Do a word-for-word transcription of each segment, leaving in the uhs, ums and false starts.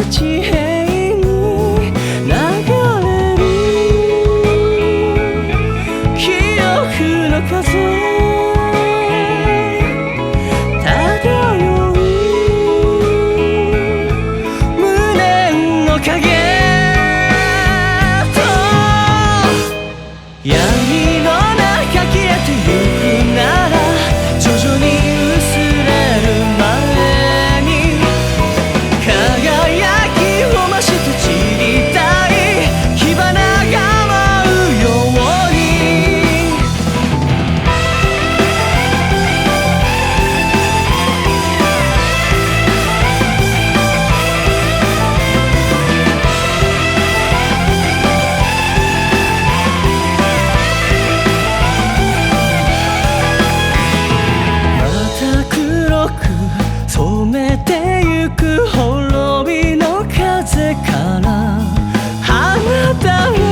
地平に流れる記憶の風漂う無念の影と闇の中消えてゆくなら徐々に薄れる前に輝きを増して散りたい火花が舞うように染めてゆく滅びの風からあなたは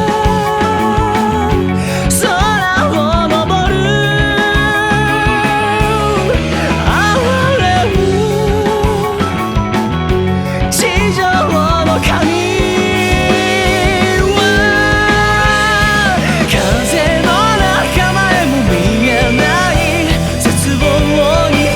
空を登る哀れむ地上の神は風の中前も見えない絶望に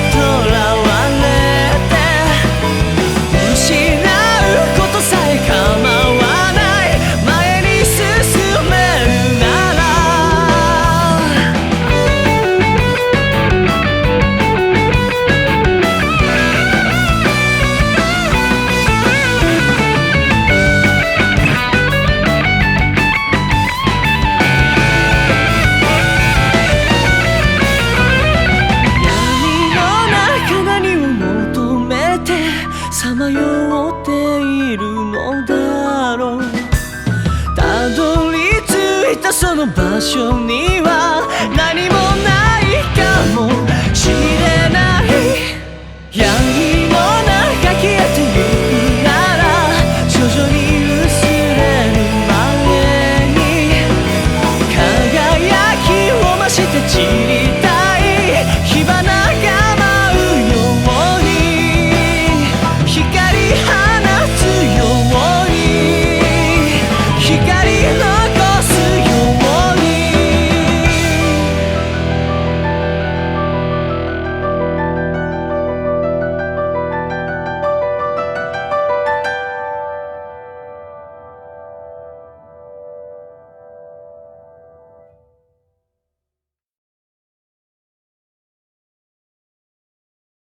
さまよっているのだろうたどり着いたその場所には